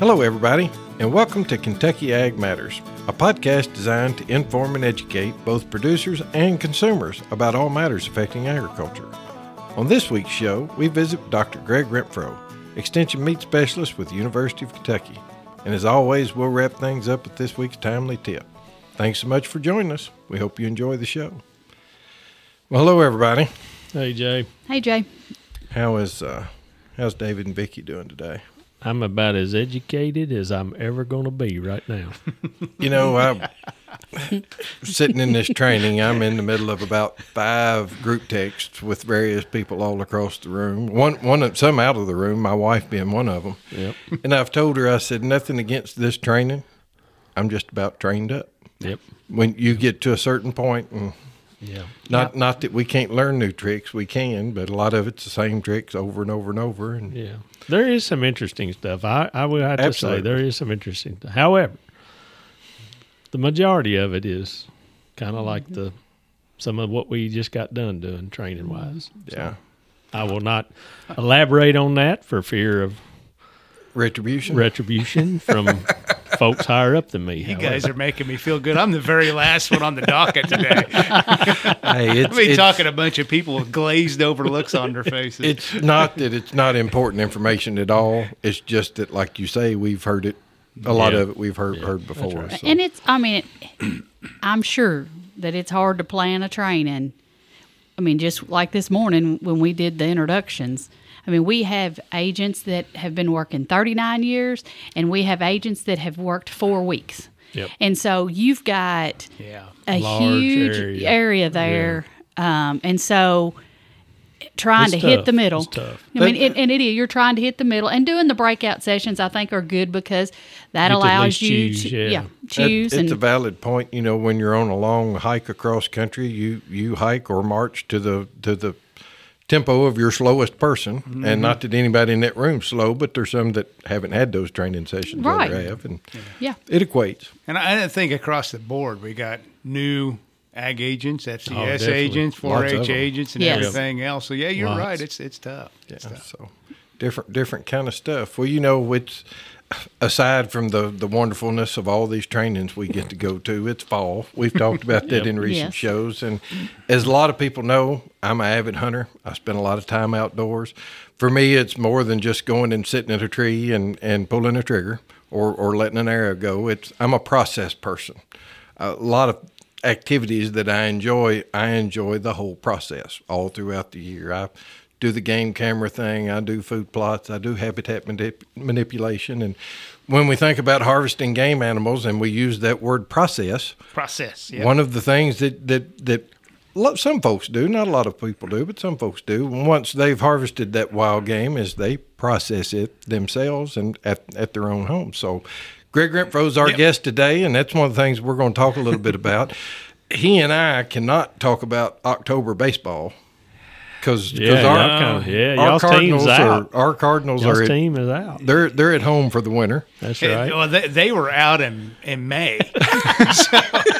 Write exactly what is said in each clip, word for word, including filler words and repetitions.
Hello, everybody, and welcome to Kentucky Ag Matters, a podcast designed to inform and educate both producers and consumers about all matters affecting agriculture. On this week's show, we visit Doctor Greg Renfro, Extension Meat Specialist with the University of Kentucky. And as always, we'll wrap things up with this week's timely tip. Thanks so much for joining us. We hope you enjoy the show. Well, hello, everybody. Hey, Jay. Hey, Jay. How is uh, how's David and Vicky doing today? I'm about as educated as I'm ever going to be right now. You know, I'm sitting in this training. I'm in the middle of about five group texts with various people all across the room. One, one, some out of the room, my wife being one of them. Yep. And I've told her, I said, nothing against this training. I'm just about trained up. Yep. When you get to a certain point, and Yeah. not Yep. not that we can't learn new tricks, we can, but a lot of it's the same tricks over and over and over. And Yeah. There is some interesting stuff. I, I would have to Absolutely. say there is some interesting stuff. However, the majority of it is kind of like the some of what we just got done doing training wise. yeah, I will not elaborate on that for fear of retribution. retribution from folks higher up than me. You however. guys are making me feel good. I'm the very last one on the docket today. Hey, it's, I've been it's, talking to a bunch of people with glazed over looks on their faces. it's not that it's not important information at all. It's just that, like you say, we've heard it. A lot Yeah. of it we've heard Yeah, heard before. that's right. So. And it's, I mean, it, I'm sure that it's hard to plan a training. I mean, just like this morning when we did the introductions, I mean, we have agents that have been working thirty-nine years, and we have agents that have worked four weeks. Yep. And so you've got yeah. a Large huge area. area, there. Um, and so trying It's to hit tough. the middle. It's tough. I mean, it, and it is. You're trying to hit the middle. And doing the breakout sessions, I think, are good because that You can at allows least you choose, to yeah. That- choose. it's and a valid point. You know, when you're on a long hike across country, you you hike or march to the to the tempo of your slowest person. Mm-hmm. And not that anybody in that room's slow, but there's some that haven't had those training sessions. Right. Others have, and yeah. it equates. And I, I think across the board, we got new ag agents, F C S Oh, definitely. agents, four Lots of H them. agents, and Yes. everything else. So, yeah, you're Lots. right. It's it's tough. Yeah, It's tough. so different different kind of stuff. Well, you know, it's aside from the the wonderfulness of all these trainings we get to go to, it's fall. We've talked about that Yep. in recent Yes. shows, and as a lot of people know, I'm an avid hunter. I spend a lot of time outdoors. For me, it's more than just going and sitting at a tree and, and pulling a trigger or, or letting an arrow go. It's I'm a process person. A lot of activities that I enjoy, I enjoy the whole process all throughout the year. I do the game camera thing. I do food plots. I do habitat manip- manipulation. And when we think about harvesting game animals and we use that word process, Process. Yeah. one of the things that, that, that lo- some folks do, not a lot of people do, but some folks do, once they've harvested that wild game is they process it themselves and at, at their own home. So Greg Renfro is our Yep. guest today, and that's one of the things we're going to talk a little bit about. He and I cannot talk about October baseball because Yeah, our, y'all kinda- yeah, our y'all's Cardinals team's are out. our Cardinals Y'all's are at, team is out. they're they're at home for the winter. That's It- right. Well, they, they were out in, in May. So-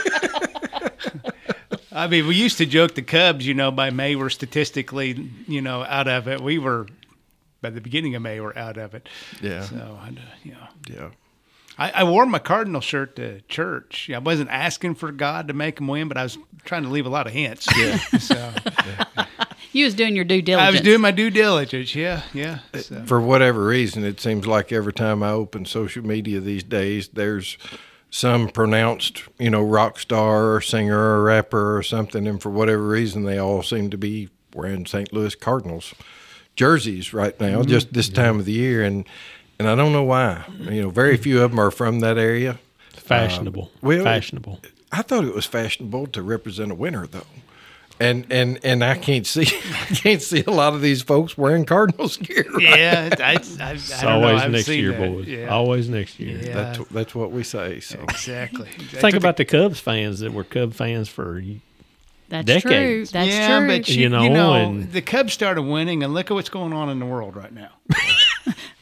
I mean, we used to joke the Cubs, you know, by May we're statistically, you know, out of it. We were, by the beginning of May, we're out of it. Yeah, So, I, you know. yeah. I, I wore my Cardinal shirt to church. I wasn't asking for God to make them win, but I was trying to leave a lot of hints. Yeah. So You was doing your due diligence. I was doing my due diligence. Yeah, yeah. So. For whatever reason, it seems like every time I open social media these days, there's some pronounced, you know, rock star or singer or rapper or something, and for whatever reason, they all seem to be wearing Saint Louis Cardinals jerseys right now, Mm-hmm. just this time of the year, and and I don't know why. You know, very few of them are from that area. Fashionable. Um, well, Fashionable. I thought it was fashionable to represent a winner, though. And and and I can't see I can't see a lot of these folks wearing Cardinals gear. Right? Yeah, I, I, I, It's I don't know. always I've next seen year, that. boys. Yeah. Always next year. Yeah. That's that's what we say. So Exactly. Think about the Cubs fans that were Cub fans for That's decades. true. That's yeah, true. but you, You know, you know and- the Cubs started winning, and look at what's going on in the world right now.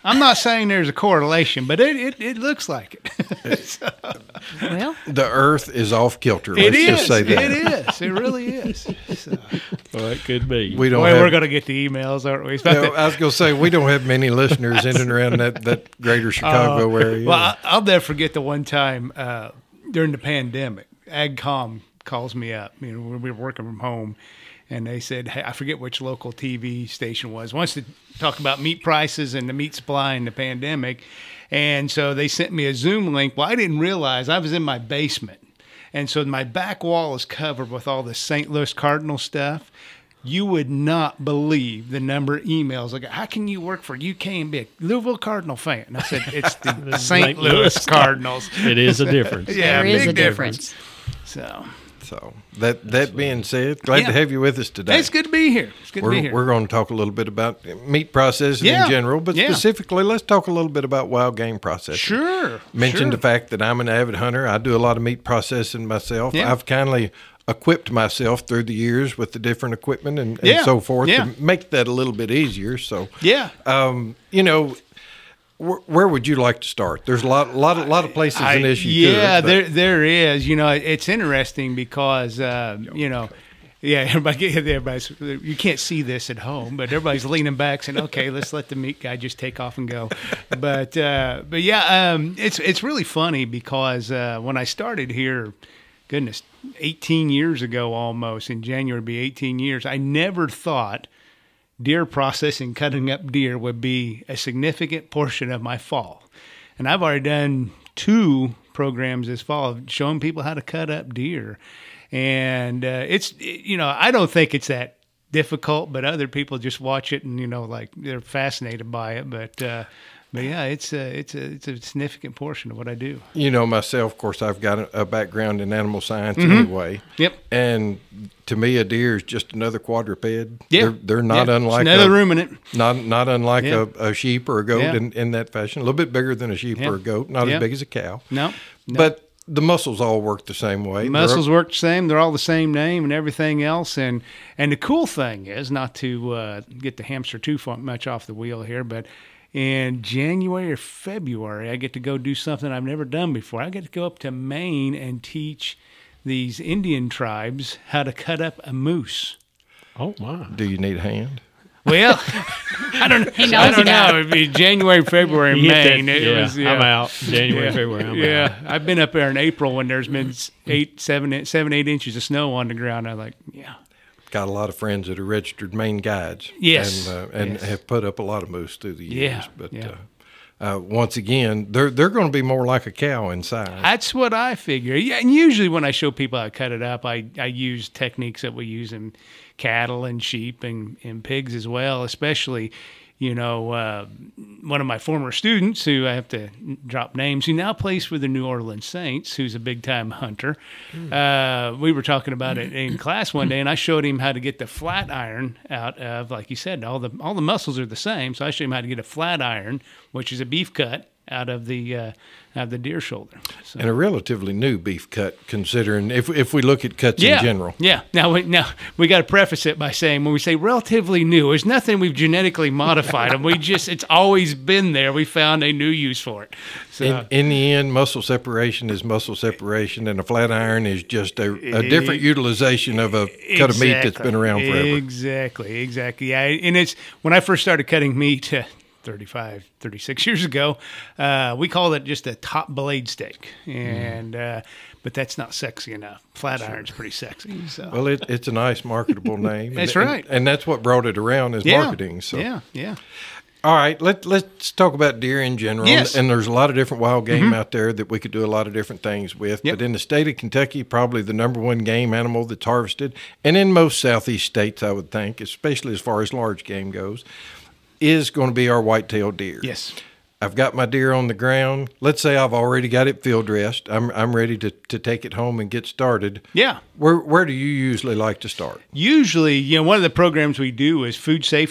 I'm not saying there's a correlation, but it, it, it looks like it. So, Well, The earth is off kilter. Let's it is. just say that. It is. It really is. So, Well, it could be. We don't boy, have, we're going to get the emails, aren't we? It's about you know, the- I was going to say, we don't have many listeners in and around that, that greater Chicago area. Well, I, I'll never forget the one time uh, during the pandemic, AgCom calls me up. You know, we were working from home, and they said, hey, I forget which local T V station was, wants to talk about meat prices and the meat supply in the pandemic. And so they sent me a Zoom link. Well, I didn't realize I was in my basement. And so my back wall is covered with all the Saint Louis Cardinal stuff. You would not believe the number of emails. Like, how can you work for U K and be a Louisville Cardinal fan? And I said, it's the Saint Saint Louis Louis Cardinals. It is a difference. Yeah, there is big a difference. So So that that being said, glad Yeah. to have you with us today. it's good to be here. It's good to be We're, here. we're going to talk a little bit about meat processing Yeah. in general, but Yeah. specifically, let's talk a little bit about wild game processing. Sure. Mentioned sure. the fact that I'm an avid hunter. I do a lot of meat processing myself. Yeah. I've kindly equipped myself through the years with the different equipment and, and Yeah. so forth Yeah. to make that a little bit easier. So, Yeah. um, you know, wh- where would you like to start? There's a lot, lot, of, lot of places I- in this you yeah, could. but- there there is. You know, it's interesting because uh, you know, yeah, everybody, everybody's you can't see this at home, but everybody's leaning back saying, "Okay, let's let the meat guy just take off and go." But uh, but yeah, um, it's it's really funny because uh, when I started here, goodness, eighteen years ago almost in January, it'd be eighteen years. I never thought deer processing, cutting up deer would be a significant portion of my fall. And I've already done two programs this fall showing people how to cut up deer. And uh, it's, you know, I don't think it's that difficult, but other people just watch it and, you know, like they're fascinated by it. But, uh, but yeah, it's a, it's a, it's a significant portion of what I do. You know, myself, of course, I've got a, a background in animal science anyway. Yep. And to me, a deer is just another quadruped. Yeah. They're, they're not Yeah. unlike It's another a, ruminant. Not not unlike Yeah. a, a sheep or a goat Yeah. in, in that fashion. A little bit bigger than a sheep Yeah. or a goat, not Yeah. as big as a cow. No. no. But the muscles all work the same way. They're- Muscles work the same. They're all the same name and everything else. And and the cool thing is, not to uh, get the hamster too fu- much off the wheel here, but in January or February, I get to go do something I've never done before. I get to go up to Maine and teach these Indian tribes how to cut up a moose. Oh my! Do you need a hand? Well, I don't. He knows I don't he does. know. It'd be January, February, You hit Maine. that- It yeah, was, yeah. I'm out. January, Yeah. February. I'm yeah, out. I've been up there in April when there's been eight, seven, seven, eight inches of snow on the ground. I'm like, yeah, Got a lot of friends that are registered Maine guides. Yes. And, uh, and Yes. have put up a lot of moose through the years. Yeah, But yeah. Uh, uh, once again, they're they're going to be more like a cow in size. that's what I figure. Yeah, and usually when I show people how to cut it up, I, I use techniques that we use in cattle and sheep and, and pigs as well, especially, you know, uh, one of my former students who I have to drop names, who now plays for the New Orleans Saints, who's a big-time hunter. Uh, we were talking about it in class one day, and I showed him how to get the flat iron out of, like you said, all the all the muscles are the same, so I showed him how to get a flat iron, which is a beef cut, out of the uh, out of the deer shoulder. So. And a relatively new beef cut, considering if if we look at cuts Yeah, in general. yeah. Now, we, now we got to preface it by saying when we say relatively new, there's nothing we've genetically modified them. We just it's always been there. We found a new use for it. So In, in the end, muscle separation is muscle separation, and a flat iron is just a, a different utilization of a cut of meat that's been around forever. Exactly, exactly. Yeah, and it's when I first started cutting meat. Uh, thirty-five, thirty-six years ago, uh, we called it just a top blade steak, and uh, but that's not sexy enough. Flat iron's pretty sexy. So. Well, it, it's a nice marketable name. That's and, right. And, and that's what brought it around is yeah, marketing. So, yeah, yeah. all right, let, let's talk about deer in general. Yes. And there's a lot of different wild game out there that we could do a lot of different things with. Yep. But in the state of Kentucky, probably the number one game animal that's harvested, and in most southeast states, I would think, especially as far as large game goes, is going to be our white-tailed deer. Yes. I've got my deer on the ground. Let's say I've already got it field dressed. I'm I'm ready to, to take it home and get started. Yeah. Where where do you usually like to start? Usually, you know, one of the programs we do is food safety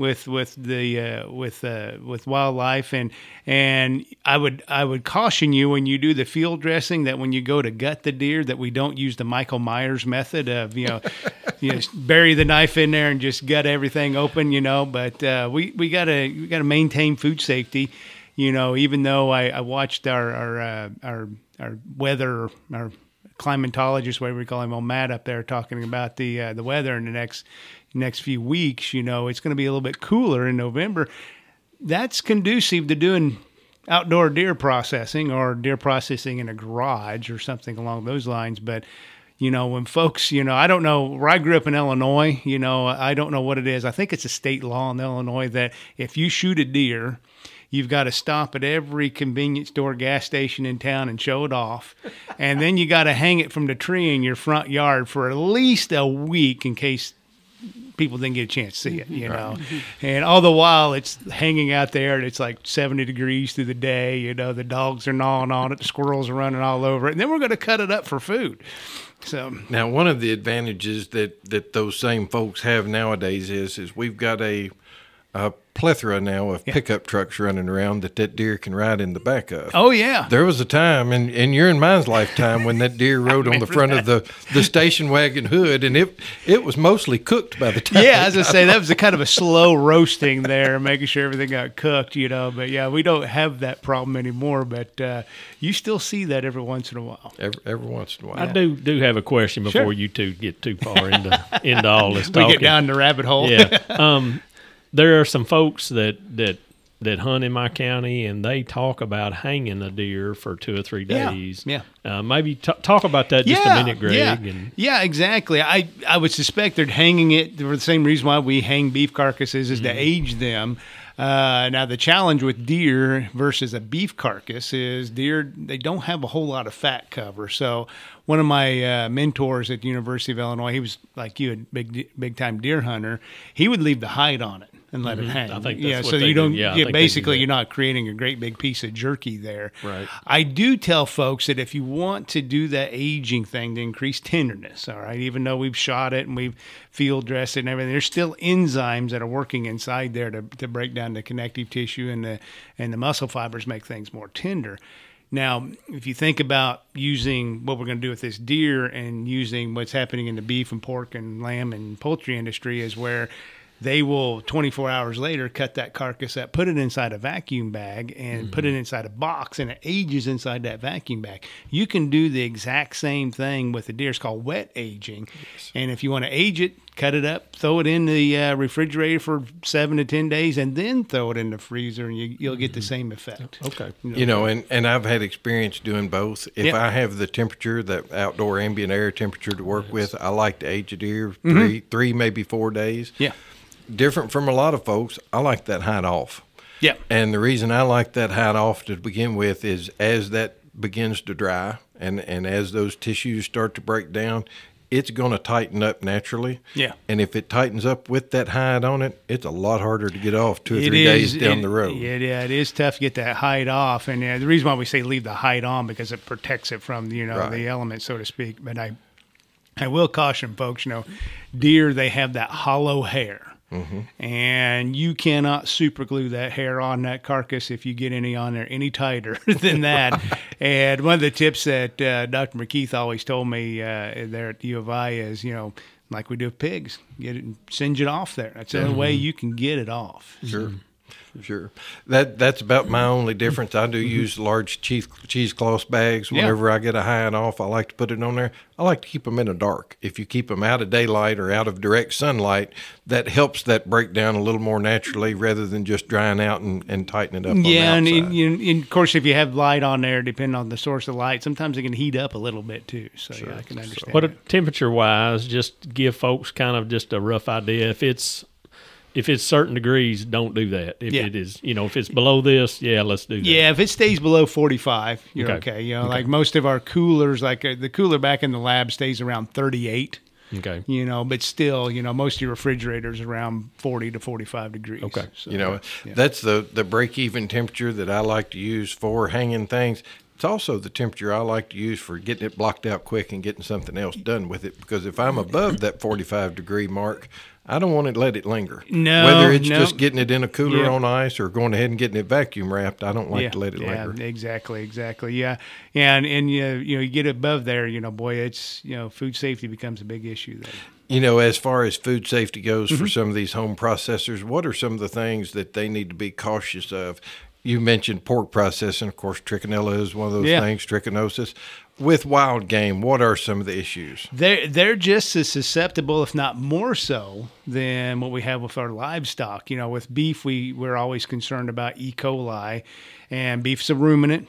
with with the uh, with uh, with wildlife, and and I would I would caution you when you do the field dressing that when you go to gut the deer that we don't use the Michael Myers method of you know you know bury the knife in there and just gut everything open, you know. But uh, we we gotta we gotta maintain food safety, you know. Even though I, I watched our our uh, our our weather our climatologist, whatever we call him, old Matt up there talking about the uh, the weather in the next next few weeks. You know, it's going to be a little bit cooler in November. That's conducive to doing outdoor deer processing or deer processing in a garage or something along those lines. But you know, when folks, you know, I don't know, where I grew up in Illinois, you know, I don't know what it is. I think it's a state law in Illinois that if you shoot a deer, you've got to stop at every convenience store, gas station in town and show it off. And then you got to hang it from the tree in your front yard for at least a week in case people didn't get a chance to see it, you know. And all the while it's hanging out there and it's like seventy degrees through the day, you know, the dogs are gnawing on it, the squirrels are running all over it. And then we're going to cut it up for food. So now, one of the advantages that, that those same folks have nowadays is is we've got a, a plethora now of Yeah. pickup trucks running around that that deer can ride in the back of. Oh, yeah. There was a time in, in your and mine's lifetime when that deer rode on the front of the, the station wagon hood, and it it was mostly cooked by the time. Yeah, as I say, that was a kind of a slow roasting there, making sure everything got cooked, you know. But yeah, we don't have that problem anymore. But uh, you still see that every once in a while. every, every once in a while. I do do have a question before Sure. you two get too far into into all this We talking. get down the rabbit hole. Yeah. Um, there are some folks that, that that hunt in my county, and they talk about hanging a deer for two or three Yeah, days. yeah. Uh, maybe t- talk about that just a minute, Greg. Yeah, And yeah, exactly. I, I would suspect they're hanging it for the same reason why we hang beef carcasses is to age them. Uh, now, the challenge with deer versus a beef carcass is deer, they don't have a whole lot of fat cover. So one of my uh, mentors at the University of Illinois, he was like you, a big, big time deer hunter. He would leave the hide on it and let it hang. I think that's yeah, what so they you do. don't. Yeah, I Yeah, think they do basically, that. you're not creating a great big piece of jerky there. Right. I do tell folks that if you want to do that aging thing to increase tenderness, all right, even though we've shot it and we've field dressed it and everything, there's still enzymes that are working inside there to, to break down the connective tissue and the and the muscle fibers, make things more tender. Now, if you think about using what we're going to do with this deer and using what's happening in the beef and pork and lamb and poultry industry is where they will twenty-four hours later cut that carcass up, put it inside a vacuum bag, and mm-hmm. put it inside a box, and it ages inside that vacuum bag. You can do the exact same thing with the deer. It's called wet aging. Yes. And if you want to age it, cut it up, throw it in the uh, refrigerator for seven to ten days, and then throw it in the freezer, and you, you'll get the same effect. Okay. You know, you know and, and I've had experience doing both. If Yep. I have the temperature, that outdoor ambient air temperature to work yes. with, I like to age a deer three, mm-hmm. three, maybe four days. Yeah. Different from a lot of folks, I like that hide off. Yeah. And the reason I like that hide off to begin with is as that begins to dry and, and as those tissues start to break down, it's going to tighten up naturally. Yeah. And if it tightens up with that hide on it, it's a lot harder to get off two or It three is, days down it, the road. Yeah, yeah, it is tough to get that hide off. And uh, the reason why we say leave the hide on because it protects it from, you know, Right. the elements, so to speak. But I, I will caution folks, you know, deer, they have that hollow hair. Mm-hmm. And you cannot super glue that hair on that carcass if you get any on there any tighter than that. And one of the tips that uh, Doctor McKeith always told me uh, there at U of I is, you know, like we do with pigs, get it and singe it off there. That's the only Mm-hmm. way you can get it off. Sure. Sure. That that's about my only difference. I do use large cheese cheesecloth bags. Whenever Yeah. I get a hide off, I like to put it on there. I like to keep them in the dark. If you keep them out of daylight or out of direct sunlight, that helps that break down a little more naturally rather than just drying out and, and tightening it up. Yeah, on and, the and, outside. and, and of course, if you have light on there, depending on the source of light, sometimes it can heat up a little bit too. So yeah, I can understand. what that. temperature wise, just give folks kind of just a rough idea. If it's if it's certain degrees, don't do that. If Yeah. it is, you know, if it's below this, yeah, let's do that. Yeah, if it stays below forty-five, you're Okay. okay. You know, like most of our coolers, like uh, the cooler back in the lab stays around thirty-eight. Okay. You know, but still, you know, most of your refrigerators around forty to forty-five degrees. Okay. So, You know, yeah. that's the, the break-even temperature that I like to use for hanging things. it's also the temperature I like to use for getting it blocked out quick and getting something else done with it. Because if I'm above that forty-five degree mark, I don't want to let it linger. No, Whether it's no. just getting it in a cooler Yeah. on ice or going ahead and getting it vacuum wrapped, I don't like yeah, to let it yeah, linger. exactly, exactly. Yeah, yeah, and and you you know you get above there, you know, boy, it's you know food safety becomes a big issue there. You know, as far as food safety goes Mm-hmm. for some of these home processors, what are some of the things that they need to be cautious of? You mentioned pork processing. Of course, trichinella is one of those Yeah. things, trichinosis. With wild game, what are some of the issues? They're they're just as susceptible, if not more so, than what we have with our livestock. You know, with beef, we we're always concerned about E. coli, and beef's a ruminant.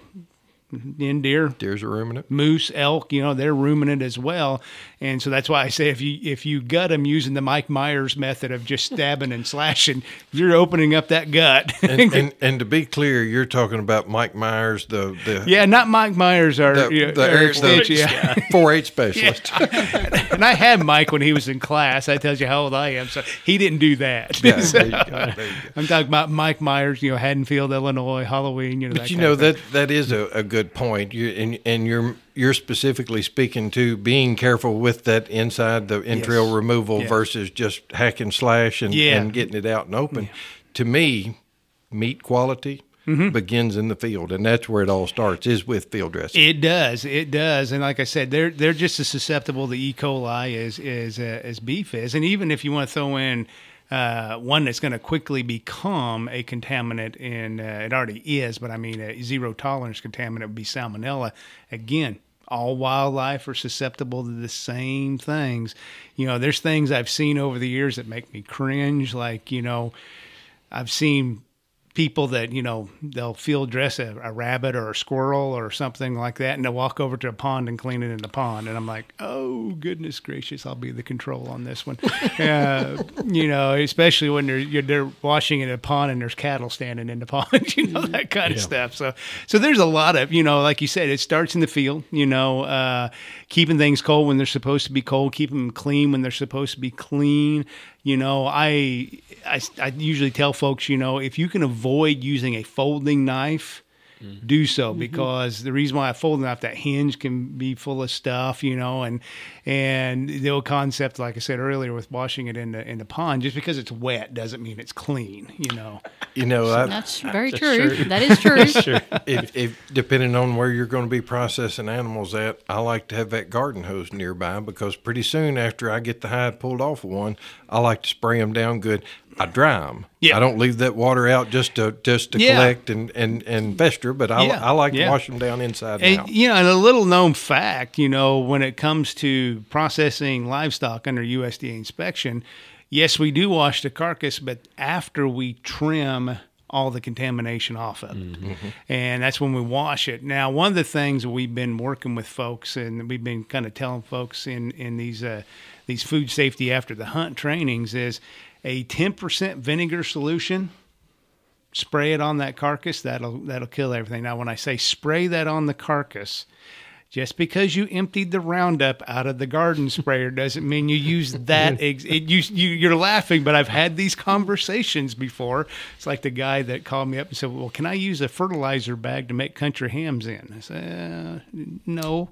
In deer, Deer's a ruminant. moose, elk, you know, they're ruminant as well. And so that's why I say if you if you gut them using the Mike Myers method of just stabbing and slashing, you're opening up that gut. And, and and to be clear, you're talking about Mike Myers, the the yeah, not Mike Myers, our the, you know, the, Eric the Stitch, yeah. four H specialist. And I had Mike when he was in class. That tells you how old I am. So he didn't do that. Yeah, So, there you go, there you go. I'm talking about Mike Myers, you know, Haddonfield, Illinois, Halloween, you know. But that you kind know of thing. that that is a, a good point. You and and you're you're specifically speaking to being careful with that inside the entrail Yes. removal Yeah. versus just hack and slash and, Yeah. and getting it out and open. To me, meat quality Mm-hmm. begins in the field, and that's where it all starts. Is with field dressing. It does, it does, and like I said, they're they're just as susceptible to E. coli as as uh, as beef is, and even if you want to throw in uh, one that's going to quickly become a contaminant, and uh, it already is, but I mean a zero tolerance contaminant would be salmonella. Again, all wildlife are susceptible to the same things. You know, there's things I've seen over the years that make me cringe, like you know, I've seen people that, you know, they'll field dress a, a rabbit or a squirrel or something like that, and they'll walk over to a pond and clean it in the pond. And I'm like, oh, goodness gracious, I'll be the control on this one. uh, you know, especially when they're, you're, they're washing in a pond and there's cattle standing in the pond, you know, that kind of stuff. So, so there's a lot of, you know, like you said, it starts in the field, you know, uh, keeping things cold when they're supposed to be cold, keeping them clean when they're supposed to be clean. You know, I, I, I usually tell folks, you know, if you can avoid using a folding knife, do so, because the reason why a folding knife, that hinge can be full of stuff, you know, and and the old concept, like I said earlier, with washing it in the in the pond, just because it's wet doesn't mean it's clean, you know. You know, I, That's very true. That is true. Sure. if, if depending on where you're going to be processing animals at, I like to have that garden hose nearby, because pretty soon after I get the hide pulled off of one, I like to spray them down good. I dry them. Yeah. I don't leave that water out just to just to Yeah. collect and, and, and fester, but I, Yeah. I like Yeah. to wash them down inside and, And, out. you know, and a little known fact, you know, when it comes to processing livestock under U S D A inspection, yes, we do wash the carcass, but after we trim all the contamination off of it. Mm-hmm. And that's when we wash it. Now, one of the things that we've been working with folks, and we've been kind of telling folks in, in these, uh, these food safety after the hunt trainings, is a ten percent vinegar solution. Spray it on that carcass, that'll that'll kill everything. Now, when I say spray that on the carcass, just because you emptied the Roundup out of the garden sprayer doesn't mean you use that. Ex- it, you, you, you're laughing, but I've had these conversations before. It's like the guy that called me up and said, well, can I use a fertilizer bag to make country hams in? I said, uh, no.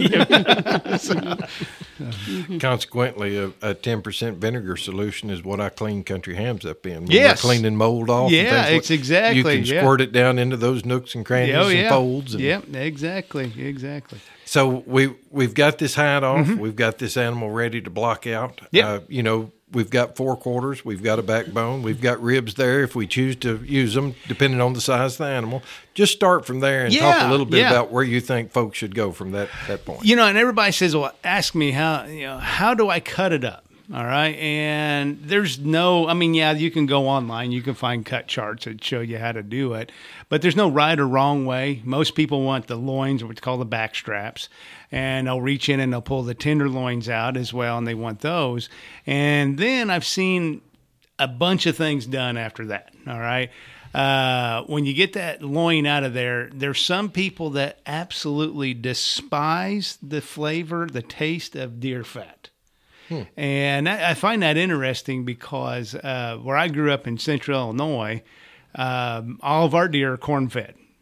Consequently, a, a ten percent vinegar solution is what I clean country hams up in. When Yes. we're cleaning mold off. Yeah, and things like- it's exactly, You can yeah. squirt it down into those nooks and crannies Oh, and yeah. folds. And, Yep, exactly, exactly. So we we've got this hide off. We've got this animal ready to block out. Mm-hmm. Yep. Uh, you know, we've got four quarters. We've got a backbone. We've got ribs there if we choose to use them, depending on the size of the animal. Just start from there and talk Yeah, a little bit yeah. about where you think folks should go from that that point. You know, and everybody says, well, ask me how, you know, how do I cut it up? All right. And there's no, I mean, yeah, you can go online, you can find cut charts that show you how to do it, but there's no right or wrong way. Most people want the loins, or what's called the back straps, and they'll reach in and they'll pull the tenderloins out as well, and they want those. And then I've seen a bunch of things done after that. All right. Uh, when you get that loin out of there, there's some people that absolutely despise the flavor, the taste of deer fat. And I, I find that interesting because uh, where I grew up in central Illinois, um, all of our deer are corn fed.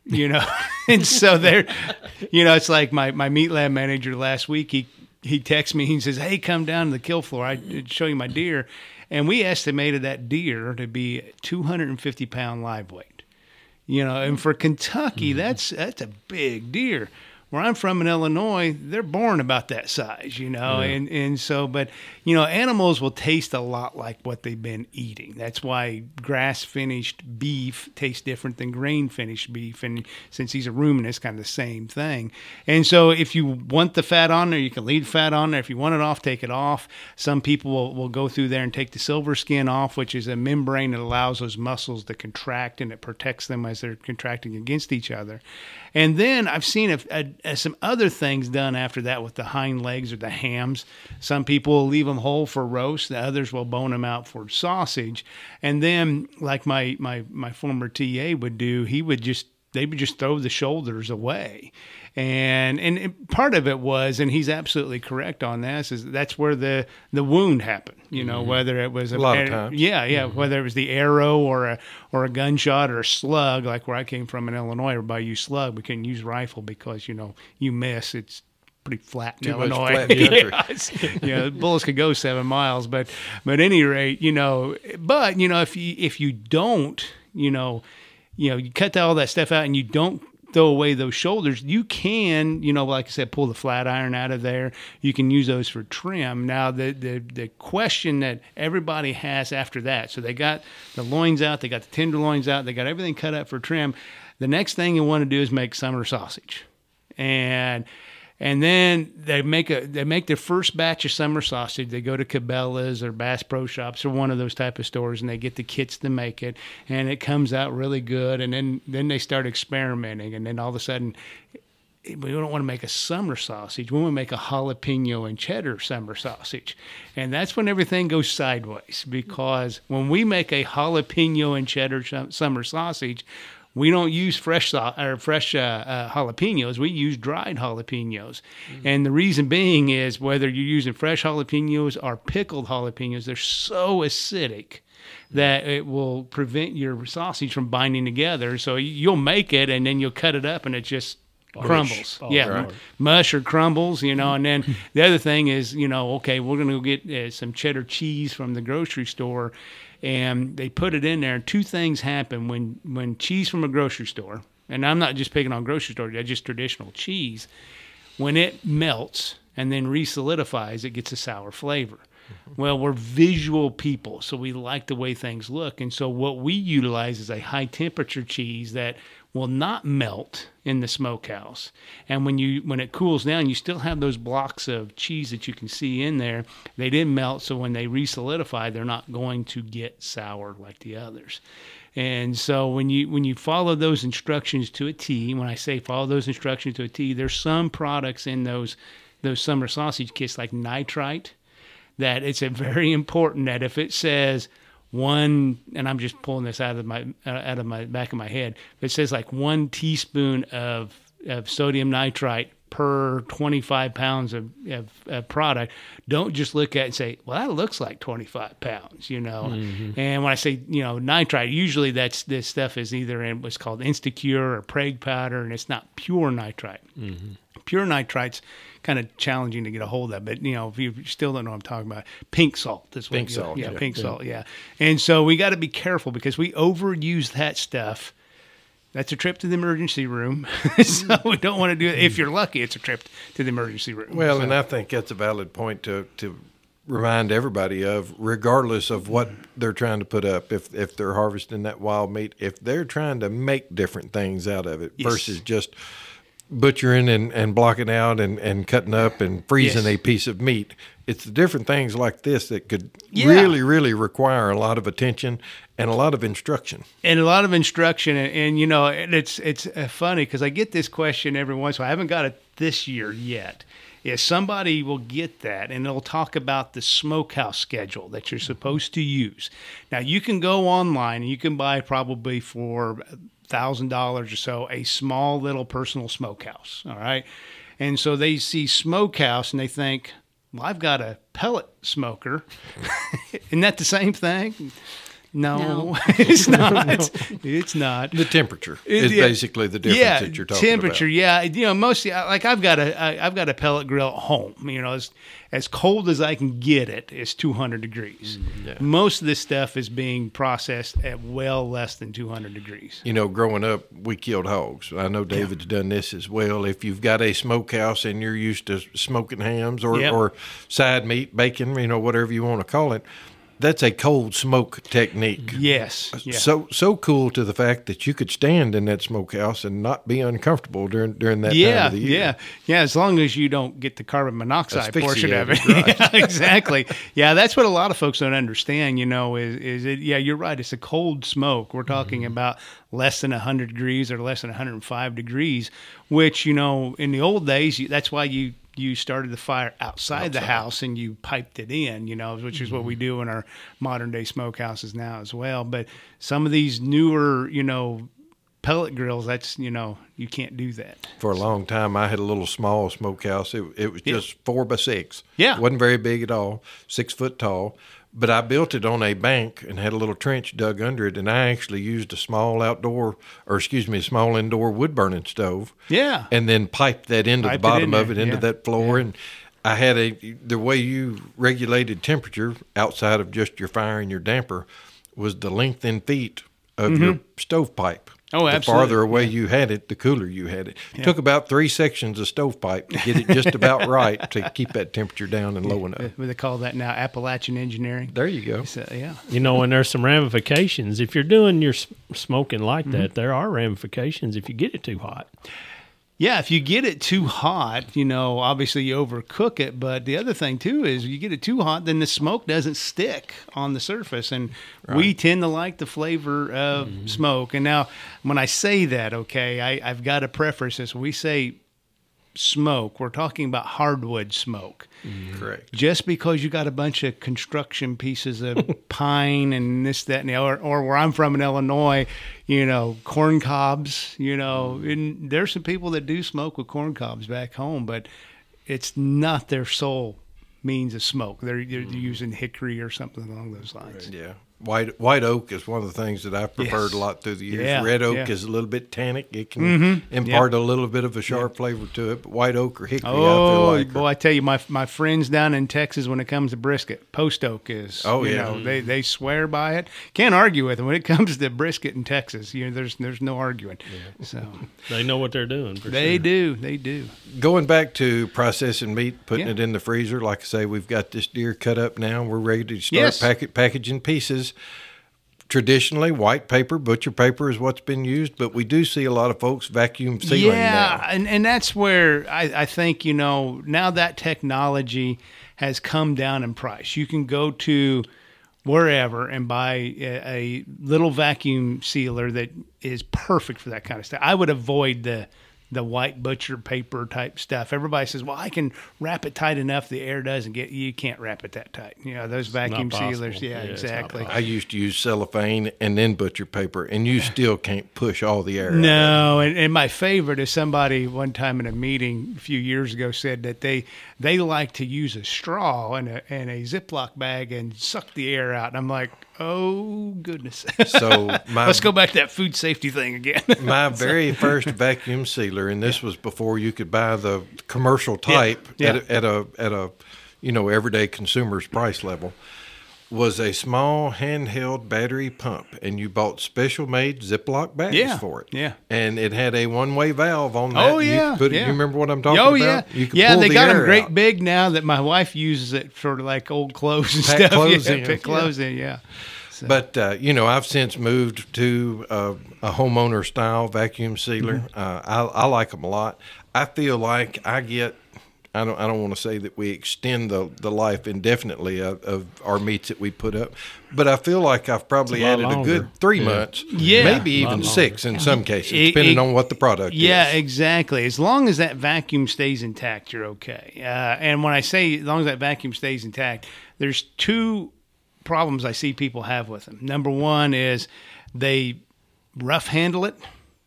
you know. And so they're, you know, it's like my, my meat lab manager last week, he, he texts me, he says, hey, come down to the kill floor. I'd show you my deer. And we estimated that deer to be two hundred fifty pound live weight, you know, and for Kentucky, mm-hmm. that's, that's a big deer. Where I'm from in Illinois, they're born about that size, you know, yeah. and, and so, but, you know, animals will taste a lot like what they've been eating. That's why grass-finished beef tastes different than grain-finished beef, and since he's a ruminant, it's kind of the same thing. And so if you want the fat on there, you can leave fat on there. If you want it off, take it off. Some people will, will go through there and take the silver skin off, which is a membrane that allows those muscles to contract, and it protects them as they're contracting against each other. And then I've seen a, a, a, some other things done after that with the hind legs or the hams. Some people will leave them whole for roast. The others will bone them out for sausage. And then, like my my my former T A would do, he would just they would just throw the shoulders away. And and it, part of it was, and he's absolutely correct on this, is that's where the, the wound happened. You know, mm-hmm. whether it was a, a lot a of times. Yeah, yeah. Mm-hmm. Whether it was the arrow or a or a gunshot or a slug, like where I came from in Illinois, everybody used slug. We couldn't use rifle because, you know, you miss, it's pretty flat in Too much Illinois. flat country. yeah, it's- you know, bullets could go seven miles, but but at any rate, you know, but you know, if you if you don't, you know, you know, you cut all that stuff out and you don't throw away those shoulders, you can, you know, like I said, pull the flat iron out of there. You can use those for trim. Now, the, the, the question that everybody has after that, so they got the loins out, they got the tenderloins out, they got everything cut up for trim. The next thing you want to do is make summer sausage. And and then they make a they make their first batch of summer sausage. They go to Cabela's or Bass Pro Shops or one of those type of stores, and they get the kits to make it, and it comes out really good. And then then they start experimenting, and then all of a sudden, we don't want to make a summer sausage. We want to make a jalapeno and cheddar summer sausage. And that's when everything goes sideways, because when we make a jalapeno and cheddar summer sausage, we don't use fresh or fresh uh, uh, jalapenos. We use dried jalapenos. Mm-hmm. And the reason being is whether you're using fresh jalapenos or pickled jalapenos, they're so acidic that it will prevent your sausage from binding together. So you'll make it, and then you'll cut it up, and it just crumbles. Oh, yeah, right. mush or crumbles, you know. And then the other thing is, you know, okay, we're going to go get uh, some cheddar cheese from the grocery store. And they put it in there, and two things happen when, when cheese from a grocery store, and I'm not just picking on grocery stores, that's just traditional cheese, when it melts and then re-solidifies, it gets a sour flavor. Mm-hmm. Well, we're visual people, so we like the way things look. And so what we utilize is a high-temperature cheese that will not melt in the smokehouse. And when you when it cools down, you still have those blocks of cheese that you can see in there. They didn't melt, so when they re-solidify, they're not going to get sour like the others. And so when you when you follow those instructions to a T, when I say follow those instructions to a T, there's some products in those those summer sausage kits like nitrite, that it's a very important that if it says one, and I'm just pulling this out of my out of my back of my head, it says like one teaspoon of of sodium nitrite per twenty-five pounds of, of, of product. Don't just look at it and say, well, that looks like twenty-five pounds, you know. Mm-hmm. And when I say, you know, nitrite, usually that's this stuff is either in what's called Instacure or Prague powder, and it's not pure nitrite. Mm-hmm. Pure nitrite's kind of challenging to get a hold of, but you know, if you still don't know what I'm talking about, pink salt is what pink salt, yeah, yeah, pink yeah. salt, yeah. And so we got to be careful because we overuse that stuff. That's a trip to the emergency room. So we don't want to do it. If you're lucky, it's a trip to the emergency room. Well, so. and I think that's a valid point to to remind everybody of, regardless of what they're trying to put up. If if they're harvesting that wild meat, if they're trying to make different things out of it Yes. versus just butchering and, and blocking out and, and cutting up and freezing Yes. a piece of meat, it's the different things like this that could Yeah. really, really require a lot of attention and a lot of instruction. And a lot of instruction, and, and you know, and it's it's uh, funny because I get this question every once in a while. I haven't got it this year yet. Is somebody will get that, and they'll talk about the smokehouse schedule that you're supposed to use. Now, you can go online and you can buy probably for one thousand dollars or so a small little personal smokehouse, all right? And so they see smokehouse and they think, well, I've got a pellet smoker. Isn't that the same thing? No, No. it's not. It's not. The temperature It- is yeah. basically the difference Yeah, that you're talking temperature. about. Yeah, you know, mostly I- like I've got a I- I've got a pellet grill at home. You know, as as cold as I can get it is two hundred degrees. yeah. Most of this stuff is being processed at well less than two hundred degrees. You know, growing up, we killed hogs. I know David's done this as well. If you've got a smokehouse and you're used to smoking hams or, Yep. or side meat, bacon, you know, whatever you want to call it, that's a cold smoke technique. Yes. Yeah. So so cool to the fact that you could stand in that smokehouse and not be uncomfortable during during that time yeah, of the year. yeah, yeah. As long as you don't get the carbon monoxide portion of it, Asphyxiated, right. Yeah, exactly. Yeah, that's what a lot of folks don't understand. You know, is is it? Yeah, you're right. It's a cold smoke. We're talking Mm-hmm. about less than one hundred degrees or less than one hundred five degrees. Which, you know, in the old days, you, that's why you. You started the fire outside, the house and you piped it in, you know, which is what we do in our modern day smokehouses now as well. But some of these newer, you know, pellet grills, that's, you know, you can't do that. For a long time, I had a little small smokehouse. It, it was Yeah. just four by six. Yeah. It wasn't very big at all, six foot tall. But I built it on a bank and had a little trench dug under it, and I actually used a small outdoor, or excuse me, a small indoor wood burning stove. Yeah. And then piped that into Piped it the bottom in of there, it, into yeah. that floor, and I had a the way you regulated temperature outside of just your fire and your damper was the length in feet of your stovepipe. Oh, The absolutely. farther away you had it, the cooler you had it. It took about three sections of stovepipe to get it just about right to keep that temperature down and low enough. What they call that now, Appalachian engineering. There you go. So, yeah. You know, and there's some ramifications. If you're doing your s- smoking like Mm-hmm. that, there are ramifications if you get it too hot. Yeah, if you get it too hot, you know, obviously you overcook it. But the other thing too is you get it too hot, then the smoke doesn't stick on the surface, and we tend to like the flavor of smoke. And now, when I say that, okay, I, I've got to preface this. We say smoke, we're talking about hardwood smoke. Correct. Just because you got a bunch of construction pieces of pine and this, that, and the other, or where I'm from in Illinois, you know, corn cobs, you know, and there's some people that do smoke with corn cobs back home, but it's not their sole means of smoke. They're, they're using hickory or something along those lines. Yeah. White white oak is one of the things that I've preferred Yes. a lot through the years. Yeah, Red oak yeah. is a little bit tannic. It can impart a little bit of a sharp flavor to it. But white oak or hickory, I feel Oh, like. boy, I tell you, my my friends down in Texas, when it comes to brisket, post oak is, Oh, you yeah. know, they, they swear by it. Can't argue with them. When it comes to brisket in Texas, you know, there's there's no arguing. So They know what they're doing. For they sure. do, they do. Going back to processing meat, putting Yeah. it in the freezer, like I say, we've got this deer cut up now. We're ready to start Yes. packet, packaging pieces. Traditionally, white paper, butcher paper is what's been used, but we do see a lot of folks vacuum sealing Yeah, now. and, and that's where I, I think, you know, now that technology has come down in price. You can go to wherever and buy a, a little vacuum sealer that is perfect for that kind of stuff. I would avoid the the white butcher paper type stuff. Everybody says, well, I can wrap it tight enough the air doesn't get, you can't wrap it that tight. You know, those vacuum possible. sealers. Yeah, Yeah, it's not exactly. I used to use cellophane and then butcher paper, and you still can't push all the air out of it. No, and, and my favorite is somebody one time in a meeting a few years ago said that they they like to use a straw and a and a Ziploc bag and suck the air out. And I'm like, oh goodness. So my Let's go back to that food safety thing again. my very first vacuum sealer, and this was before you could buy the commercial type yeah. At, a, at a at a you know everyday consumer's price level, was a small handheld battery pump, and you bought special made Ziploc bags Yeah, for it. yeah. and it had a one way valve on that. Oh You yeah, could put it- yeah. You remember what I'm talking oh, about? yeah, You could yeah. pull They the got them air great out. big now that my wife uses it for like old clothes and Pack stuff. clothes yeah, in. Pick clothes in. Yeah. So, But uh, you know, I've since moved to uh, a homeowner style vacuum sealer. Mm-hmm. Uh, I, I like them a lot. I feel like I get. I don't. I don't want to say that we extend the, the life indefinitely of, of our meats that we put up, but I feel like I've probably It's a lot added a longer. good three Yeah. months, Yeah. maybe A lot even longer. six in some cases, It- depending it- on what the product Yeah, is. exactly. As long as that vacuum stays intact, you're okay. Uh, and when I say as long as that vacuum stays intact, there's two problems I see people have with them. Number one is they rough handle it,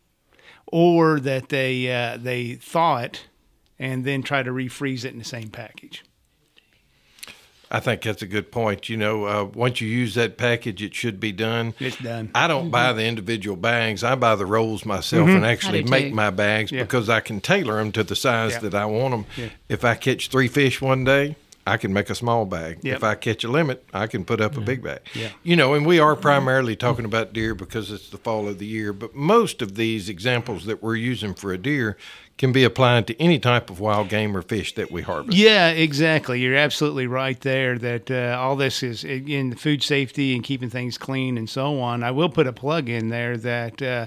or that they uh, they thaw it and then try to refreeze it in the same package. I think that's a good point. You know, uh, once you use that package, it should be done. It's done. I don't buy the individual bags. I buy the rolls myself and actually I do make too. my bags Yeah. because I can tailor them to the size Yeah. that I want them. Yeah. If I catch three fish one day, I can make a small bag. Yep. If I catch a limit, I can put up a big bag. Yeah. You know, and we are primarily talking about deer because it's the fall of the year, but most of these examples that we're using for a deer can be applied to any type of wild game or fish that we harvest. Yeah, exactly. You're absolutely right there that uh, all this is, in food safety and keeping things clean and so on. I will put a plug in there that, uh,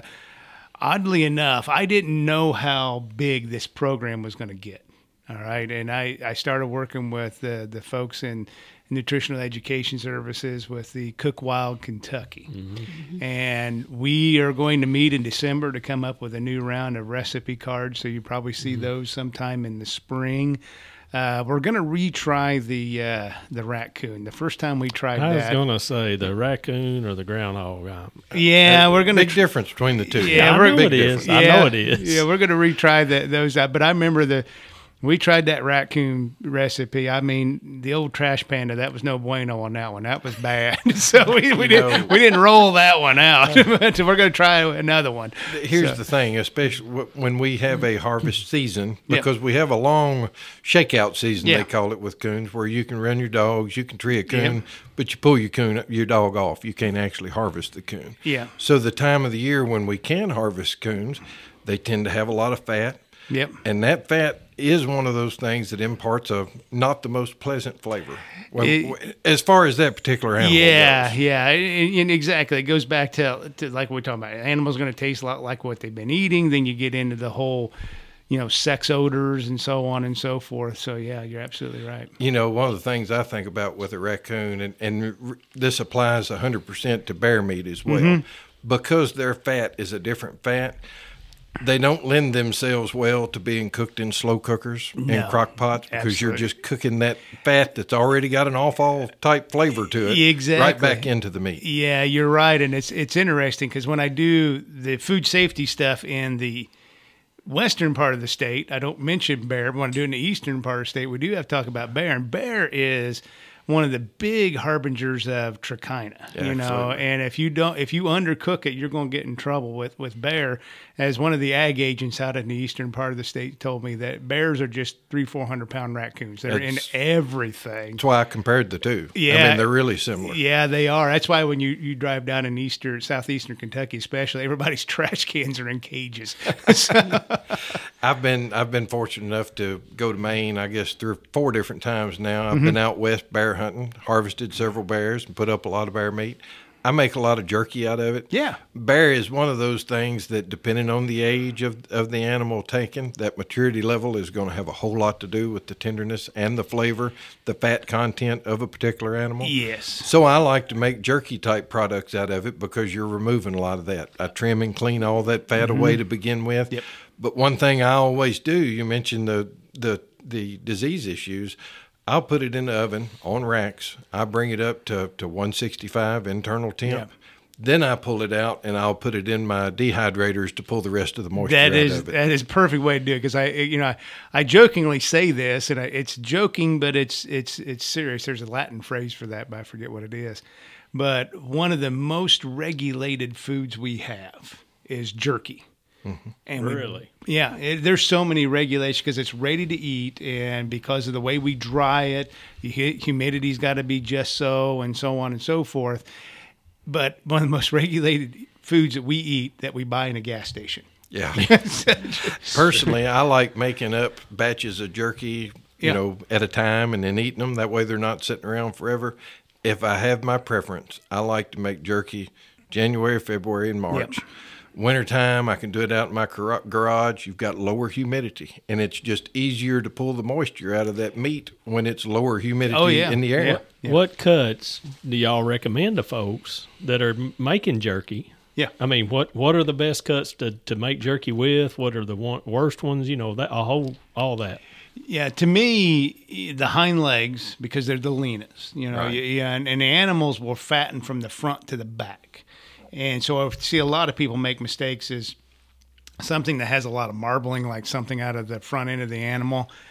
oddly enough, I didn't know how big this program was going to get. All right. And I, I started working with the, the folks in nutritional education services with the Cook Wild Kentucky. Mm-hmm. And we are going to meet in December to come up with a new round of recipe cards. So you probably see mm-hmm. those sometime in the spring. Uh, we're going to retry the uh, the raccoon. The first time we tried I was that. going to say the raccoon or the groundhog. Um, yeah, we're going to. Big difference between the two. Yeah, I we're know big it is. I Yeah, know it is. Yeah, we're going to retry the, those out. But I remember the. We tried that raccoon recipe. I mean, the old trash panda, that was no bueno on that one. That was bad. So we, we, didn't, we didn't roll that one out. So we're going to try another one. Here's So- the thing, especially wh- when we have a harvest season, Yeah. because we have a long shakeout season, Yeah. they call it with coons, where you can run your dogs, you can tree a coon, Yeah. but you pull your coon, your dog off. You can't actually harvest the coon. Yeah. So the time of the year when we can harvest coons, they tend to have a lot of fat. Yep. And that fat is one of those things that imparts a not the most pleasant flavor. Well, It- w- as far as that particular animal Yeah, goes. yeah, and, and exactly. It goes back to, to like we're talking about. Animals going to taste a lot like what they've been eating. Then you get into the whole, you know, sex odors and so on and so forth. So yeah, you're absolutely right. You know, one of the things I think about with a raccoon, and, and r- this applies one hundred percent to bear meat as well, Mm-hmm. because their fat is a different fat, they don't lend themselves well to being cooked in slow cookers No, and crock pots because you're absolutely. just cooking that fat that's already got an awful type flavor to it Exactly. right back into the meat. Yeah, you're right, and it's it's interesting because when I do the food safety stuff in the western part of the state, I don't mention bear. But when I do it in the eastern part of the state, we do have to talk about bear, and bear is one of the big harbingers of trichina, Yeah, you know, absolutely. and if you don't, if you undercook it, you're going to get in trouble with, with bear. As one of the ag agents out in the eastern part of the state told me that bears are just three, four hundred pound raccoons. They're That's- in everything. That's why I compared the two. I Yeah. mean, they're really similar. Yeah, they are. That's why when you, you drive down in eastern, southeastern Kentucky, especially, everybody's trash cans are in cages. I've been I've been fortunate enough to go to Maine, I guess, three or four different times now. I've Mm-hmm. been out west bear hunting, harvested several bears, and put up a lot of bear meat. I make a lot of jerky out of it. Yeah. Bear is one of those things that, depending on the age of, of the animal taken, that maturity level is going to have a whole lot to do with the tenderness and the flavor, the fat content of a particular animal. Yes. So I like to make jerky type products out of it because you're removing a lot of that. I trim and clean all that fat away to begin with. Mm-hmm. Yep. But one thing I always do, you mentioned the the the disease issues. I'll put it in the oven on racks. I bring it up to, to one sixty-five internal temp. Yep. Then I pull it out and I'll put it in my dehydrators to pull the rest of the moisture That out is of it. that is a perfect way to do it because I you know I, I jokingly say this and I, it's joking but it's it's it's serious. There's a Latin phrase for that, but I forget what it is. But one of the most regulated foods we have is jerky. Mm-hmm. And we- Really? yeah, it, there's so many regulations because it's ready to eat, and because of the way we dry it, the hu- humidity's got to be just so, and so on and so forth. But one of the most regulated foods that we eat that we buy in a gas station. Yeah. Personally, I like making up batches of jerky, you Yeah. know, at a time and then eating them. That way they're not sitting around forever. If I have my preference, I like to make jerky January, February, and March. Wintertime, I can do it out in my gar- garage. You've got lower humidity, and it's just easier to pull the moisture out of that meat when it's lower humidity Oh, yeah. in the air. Yeah. Yeah. What cuts do y'all recommend to folks that are m- making jerky? Yeah. I mean, what what are the best cuts to, to make jerky with? What are the one, worst ones? You know, that a whole all that. Yeah, to me, the hind legs, because they're the leanest, you know, Right. yeah, and, and the animals will fatten from the front to the back. And so I see a lot of people make mistakes is something that has a lot of marbling, like something out of the front end of the animal.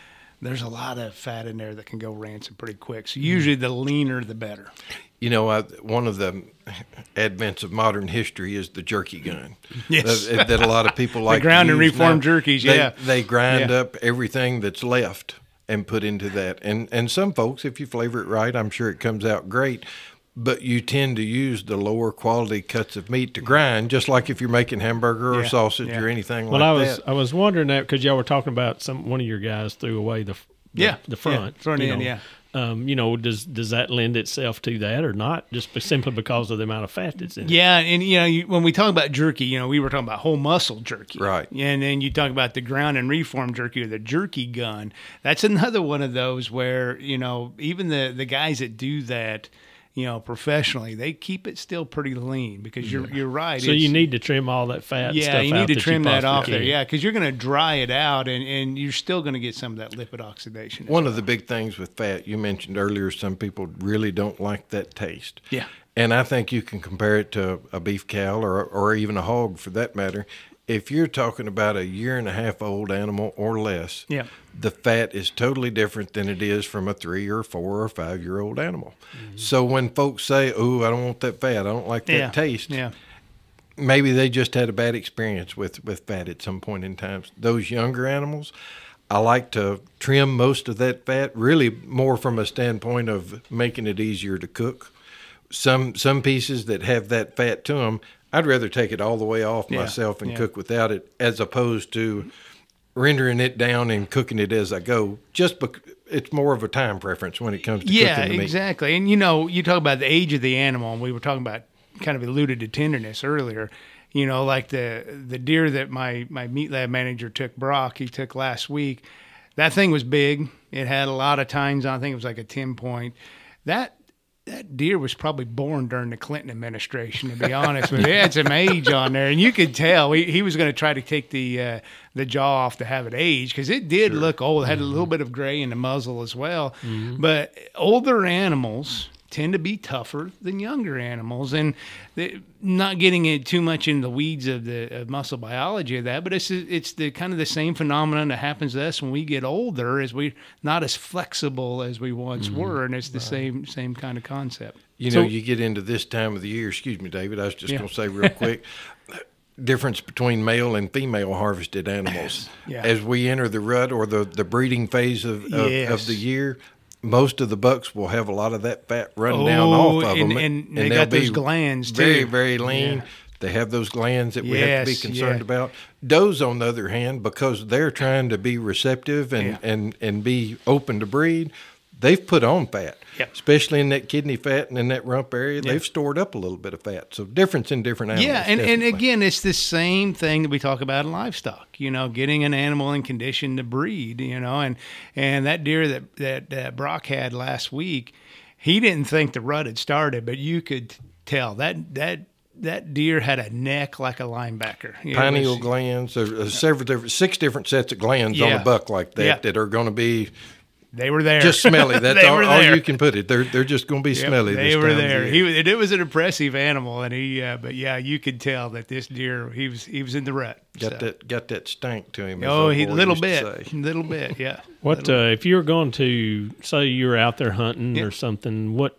there's a lot of fat in there that can go rancid pretty quick. So usually the leaner, the better. You know, I, one of the advents of modern history is the jerky gun. Yes. That, that a lot of people like. The ground to and use reformed now. jerkies, They, yeah. They grind Yeah. up everything that's left and put into that. And and some folks, if you flavor it right, I'm sure it comes out great. But you tend to use the lower quality cuts of meat to grind, just like if you're making hamburger or Yeah, sausage yeah. or anything Well, like I was that. I was wondering that because y'all were talking about some one of your guys threw away the the, Yeah, the front yeah, front you end, know. yeah. Um, you know, does does that lend itself to that or not? Just be- simply because of the amount of fat that's in it. Yeah, and you know, you, when we talk about jerky, you know, we were talking about whole muscle jerky, Right. And then you talk about the ground and reformed jerky or the jerky gun. That's another one of those where you know, even the the guys that do that, you know, professionally, they keep it still pretty lean because you're you're right. So it's- you need to trim all that fat. and yeah, stuff you out need to that trim you that possibly off there, can. yeah, because you're going to dry it out, and and you're still going to get some of that lipid oxidation. One of the big things with fat, you mentioned earlier, some people really don't like that taste. Yeah. And I think you can compare it to a beef cow or, or even a hog for that matter. If you're talking about a year and a half old animal or less, Yeah. the fat is totally different than it is from a three or four or five year old animal. So when folks say, "Oh, I don't want that fat. I don't like that yeah, taste," yeah. maybe they just had a bad experience with, with fat at some point in time. Those younger animals, I like to trim most of that fat, really more from a standpoint of making it easier to cook. Some some pieces that have that fat to them, I'd rather take it all the way off Yeah, myself and yeah. cook without it, as opposed to rendering it down and cooking it as I go. Just bec- it's more of a time preference when it comes to Yeah, cooking the meat. exactly. And you know, you talk about the age of the animal, and we were talking about kind of alluded to tenderness earlier. You know, like the the deer that my my meat lab manager took, Brock, he took last week. That thing was big. It had a lot of tines on. I think it was like a ten point. That that deer was probably born during the Clinton administration, to be honest with you. It had some age on there, and you could tell he, he was going to try to take the uh, the jaw off to have it age, because it did look old. It had a little bit of gray in the muzzle as well. But older animals tend to be tougher than younger animals, and they, not getting it too much in the weeds of the of muscle biology of that, but it's it's the kind of the same phenomenon that happens to us when we get older, as we're not as flexible as we once were, and it's the same same kind of concept. You know, So- you get into this time of the year. Excuse me, David. I was just Yeah. going to say real quick. Difference between male and female harvested animals. Yeah. As we enter the rut or the, the breeding phase of, of, Yes. of the year, most of the bucks will have a lot of that fat run down Oh, off of and- them. and they they'll got those be glands, Very, too. very lean. Yeah. They have those glands that we have to be Yes, concerned yeah. about. Does, on the other hand, because they're trying to be receptive and, Yeah. and, and be open to breed, they've put on fat, Yep. especially in that kidney fat and in that rump area. They've stored up a little bit of fat. So difference in different animals. Yeah, and, and definitely. again, it's the same thing that we talk about in livestock. You know, getting an animal in condition to breed. You know, and and that deer that that, that Brock had last week, he didn't think the rut had started, but you could tell that that that deer had a neck like a linebacker. It pineal was- glands. There's several different, six different sets of glands on Yeah. a buck like that Yeah. that are going to be They were there. just smelly. That's They all, were all there. you can put it. They're they're just going to be Yep, smelly. they this were time of there. year. He was, it, it was an impressive animal, and he. Uh, but yeah, you could tell that this deer he was he was in the rut. got so. that got that stank to him. as Oh, old he boy little used to bit, say. little bit, yeah. What uh, if you were going to say you're out there hunting Yeah. or something? What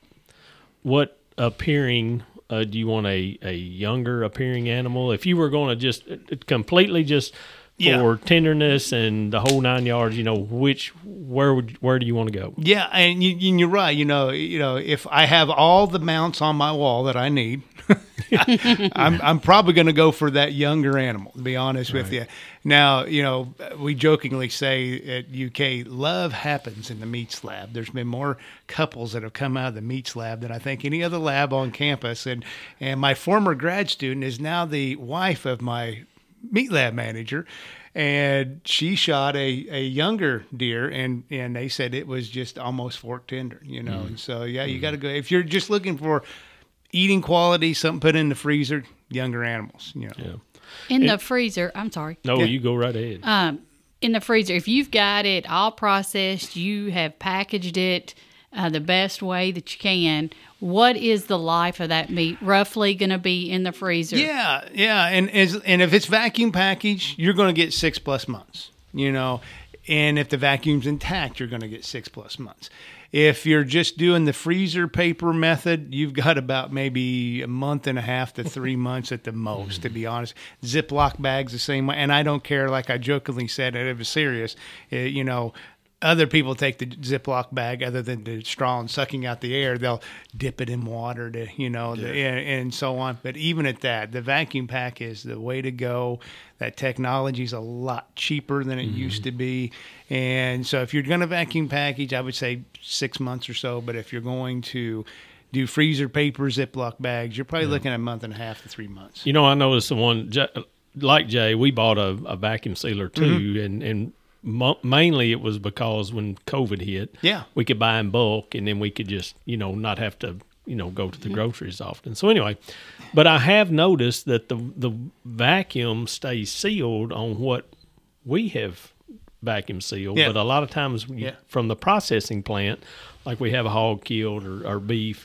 what appearing uh, do you want a, a younger appearing animal? If you were going to just uh, completely just for Yeah. tenderness and the whole nine yards, you know, which where would where do you want to go? Yeah, and, you, and you're right. You know, you know, if I have all the mounts on my wall that I need, I'm I'm probably going to go for that younger animal. To be honest with you. Now, you know, we jokingly say at U K, love happens in the meats lab. There's been more couples that have come out of the meats lab than I think any other lab on campus. And and my former grad student is now the wife of my meat lab manager, and she shot a, a younger deer, and, and they said it was just almost fork tender, you know. And so, yeah, you got to go. If you're just looking for eating quality, something put in the freezer, younger animals, you know. Yeah. In the freezer, I'm sorry. No, Yeah. you go right ahead. Um, in the freezer, if you've got it all processed, you have packaged it uh, the best way that you can, what is the life of that meat roughly going to be in the freezer? Yeah, yeah, and as and if it's vacuum packaged, you're going to get six plus months. You know, and if the vacuum's intact, you're going to get six plus months. If you're just doing the freezer paper method, you've got about maybe a month and a half to three months at the most, to be honest. Ziploc bags the same way. And I don't care, like I jokingly said, if it's serious, uh, you know, other people take the Ziploc bag other than the straw and sucking out the air. They'll dip it in water to, you know, Yeah. the, and, and so on. But even at that, the vacuum pack is the way to go. That technology is a lot cheaper than it Mm-hmm. used to be. And so if you're going to vacuum package, I would say six months or so. But if you're going to do freezer paper, Ziploc bags, you're probably looking at a month and a half to three months. You know, I noticed the one, like Jay, we bought a, a vacuum sealer too, Mm-hmm. and, and mo- mainly it was because when COVID hit, Yeah. we could buy in bulk, and then we could just, you know, not have to, you know, go to the groceries often. So anyway, but I have noticed that the the vacuum stays sealed on what we have vacuum sealed, Yeah. but a lot of times you, Yeah. from the processing plant, like we have a hog killed or, or beef,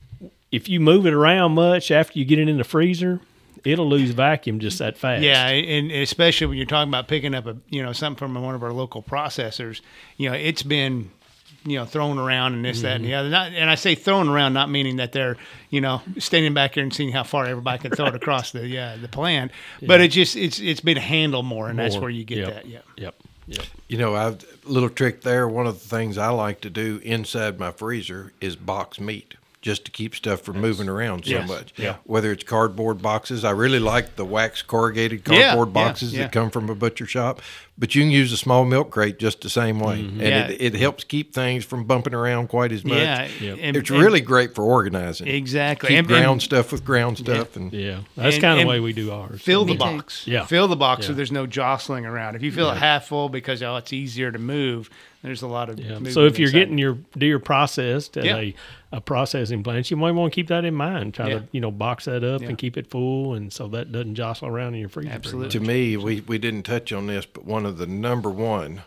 if you move it around much after you get it in the freezer, it'll lose vacuum just that fast. Yeah, and especially when you're talking about picking up a you know something from one of our local processors, you know it's been you know thrown around and this that and the other. Not, and I say thrown around, not meaning that they're you know standing back here and seeing how far everybody can throw it across the yeah the plant, but it just it's it's been handled more, and that's More. where you get Yep. that. Yeah. Yep. Yep. You know, I've little trick there. One of the things I like to do inside my freezer is box meat, just to keep stuff from moving around so Yes. much. Yeah. Whether it's cardboard boxes, I really like the wax corrugated Yeah, cardboard yeah, boxes yeah. that come from a butcher shop. But you can use a small milk crate just the same way, and Yeah. it, it helps keep things from bumping around quite as much. Yeah, Yep. and- It's and- really great for organizing. exactly Keep and, ground and stuff with ground stuff, and Yeah. That's And- kind of and the way we do ours. fill the Me too. box. Yeah. Fill the box so Yeah. there's no jostling around. If you fill it half full because oh it's easier to move, there's a lot of Yeah. movement So if you're inside. getting your deer processed at Yeah. a, a processing plant, you might want to keep that in mind. Try Yeah. to, you know, box that up Yeah. and keep it full, and so that doesn't jostle around in your freezer. very Absolutely. much. to me, we, we didn't touch on this, but one of the number one,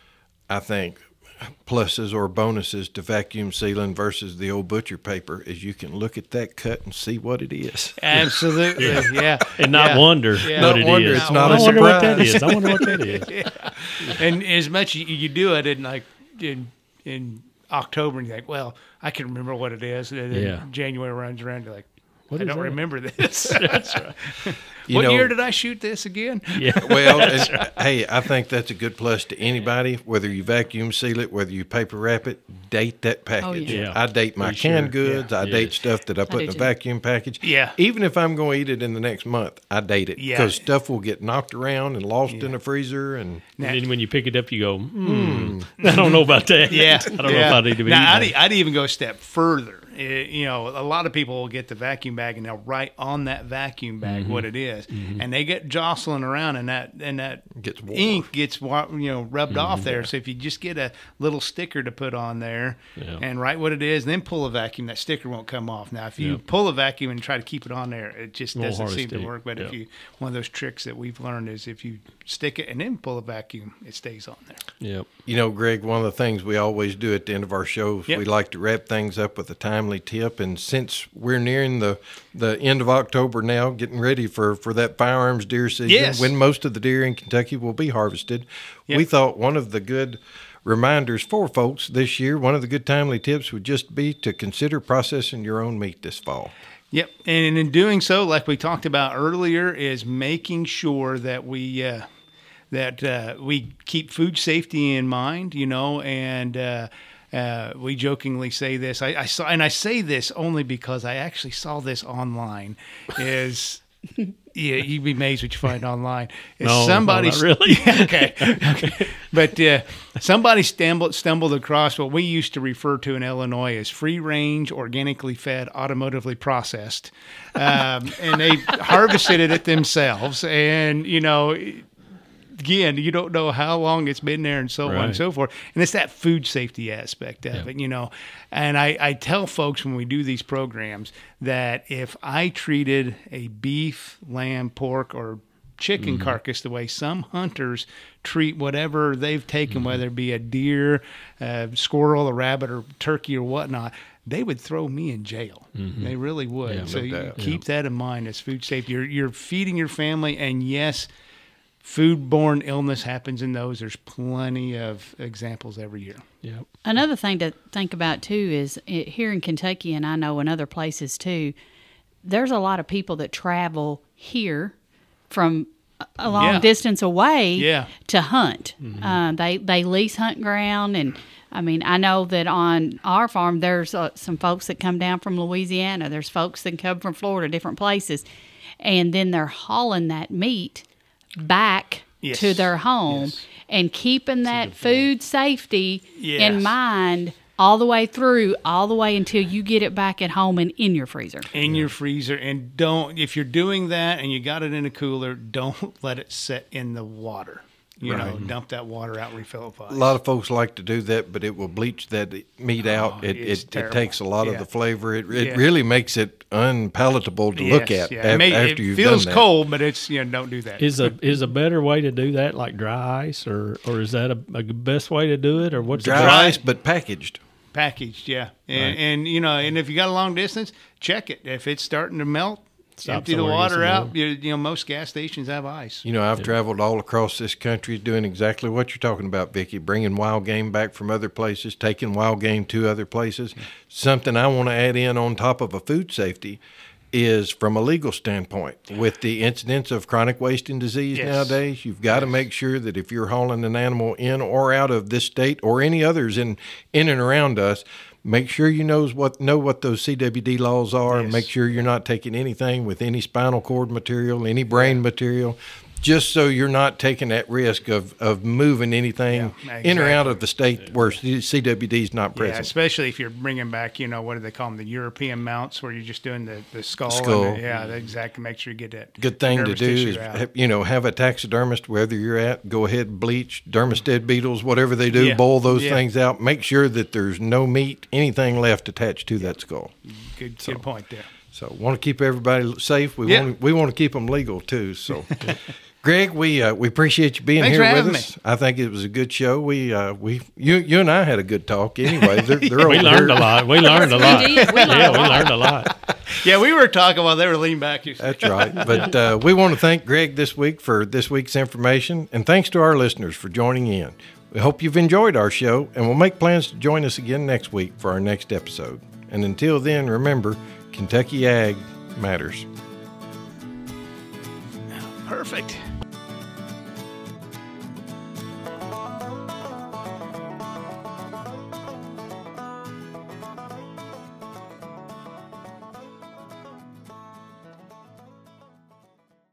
I think, pluses or bonuses to vacuum sealing versus the old butcher paper is you can look at that cut and see what it is. Absolutely, yeah. And not Yeah. wonder Yeah. what Not it wonder is. it's not I a wonder what that surprise. is. I wonder what that is. And as much as you do it in like in in October, and you're like, well, I can remember what it is. And then Yeah. January runs around, you're like, What I is don't that? remember this. That's right. You what know- year did I shoot this again? Yeah. Well, and, hey, I think that's a good plus to anybody, whether you vacuum seal it, whether you paper wrap it, date that package. yeah. Yeah. I date my For canned sure. goods. I Yeah. date stuff that I put do in a too. vacuum package. Yeah. Even if I'm going to eat it in the next month, I date it. Yeah. Because stuff will get knocked around and lost in the freezer. And And then when you pick it up, you go, hmm, I don't know about that. Yeah, I don't know yeah. if I need to be Now, I'd, eating e- I'd even go a step further. Eh, you know, a lot of people will get the vacuum bag and they'll write on that vacuum bag Mm-hmm. what it is. and they get jostling around, and that and that Gets warm. ink gets wa- you know rubbed Mm-hmm. off there. So if you just get a little sticker to put on there Yeah. and write what it is, and then pull a vacuum, that sticker won't come off. Now, if you Yeah. pull a vacuum and try to keep it on there, it just Won't doesn't hardly seem to stick. work. But if Yeah. you one of those tricks that we've learned is if you stick it and then pull a vacuum, it stays on there. Yep. You know, Greg, one of the things we always do at the end of our shows, Yep. we like to wrap things up with a timely tip. And since we're nearing the, the end of October now, getting ready for, for that firearms deer season, Yes. when most of the deer in Kentucky will be harvested, Yep. we thought one of the good reminders for folks this year, one of the good timely tips would just be to consider processing your own meat this fall. Yep, and in doing so, like we talked about earlier, is making sure that we uh, that uh, we keep food safety in mind. You know, and uh, uh, we jokingly say this. I, I saw, and I say this only because I actually saw this online. Is yeah, you'd be amazed what you find online. Is No, somebody no, not really. okay, okay. But uh, somebody stumbled stumbled across what we used to refer to in Illinois as free range, organically fed, automotively processed, um, and they harvested it themselves. And you know, again, you don't know how long it's been there and so on and Right. so forth. And it's that food safety aspect of Yeah. it, you know. And I, I tell folks when we do these programs that if I treated a beef, lamb, pork, or chicken Mm-hmm. carcass the way some hunters treat whatever they've taken, Mm-hmm. whether it be a deer, a squirrel, a rabbit, or turkey or whatnot, they would throw me in jail. They really would. Yeah, so no you doubt. keep that in mind as food safety. You're, you're feeding your family, and yes, foodborne illness happens in those. There's plenty of examples every year. Yeah. Another thing to think about too is it, here in Kentucky, and I know in other places too, there's a lot of people that travel here from a long Yeah. distance away Yeah. to hunt. Uh, they they lease hunting ground, and I mean I know that on our farm there's uh, some folks that come down from Louisiana. There's folks that come from Florida, different places, and then they're hauling that meat back Yes. to their home Yes. and keeping that food safety Yes. in mind all the way through, all the way until you get it back at home and in your freezer. In your freezer, and don't, if you're doing that and you got it in a cooler, don't let it sit in the water. You know, dump that water out and refill it with ice. A lot of folks like to do that, but it will bleach that meat out. It it's it, it terrible. takes a lot Yeah. of the flavor. It it Yeah. really makes it unpalatable to look Yes, at yeah. af- It may- after it you've feels done that. cold, but it's, you know, don't do that. Is a is a better way to do that like dry ice, or or is that a, a best way to do it, or what's the Dry best- ice, but packaged. Packaged, yeah, and, Right. and you know, and if you got a long distance, check it. If it's starting to melt, Stop empty the somewhere, get water some out. more. You, you know, most gas stations have ice. You know, I've traveled all across this country doing exactly what you're talking about, Vicki, bringing wild game back from other places, taking wild game to other places. Something I want to add in on top of a food safety is from a legal standpoint. With the incidence of chronic wasting disease Yes. nowadays, you've got to make sure that if you're hauling an animal in or out of this state or any others in, in and around us, make sure you knows what know what those C W D laws are. Yes. Make sure you're not taking anything with any spinal cord material, any brain material, just so you're not taking that risk of, of moving anything Yeah, in or out exactly. of the state where C W D is not Yeah, present. especially if you're bringing back, you know, what do they call them, the European mounts, where you're just doing the, the skull. Skull. And the, yeah, exactly. Make sure you get that. Good thing to nervous do tissue is, out. ha- you know, have a taxidermist wherever you're at. Go ahead and bleach, dermestid beetles, whatever they do, Yeah. boil those Yeah. things out. Make sure that there's no meat, anything left attached to that skull. Good, good point there. So, want to keep everybody safe. We Yeah. want to, we want to keep them legal too. So, Greg, we uh, we appreciate you being Thanks here for with having us. I think it was a good show. We uh, we you you and I had a good talk. Anyway, they're, they're We over learned here. a lot. We learned a lot. did. We learned yeah, a we lot. learned a lot. Yeah, we were talking while they were leaning back. You That's right. But uh, we want to thank Greg this week for this week's information, and thanks to our listeners for joining in. We hope you've enjoyed our show, and we'll make plans to join us again next week for our next episode. And until then, remember, Kentucky Ag matters. Perfect.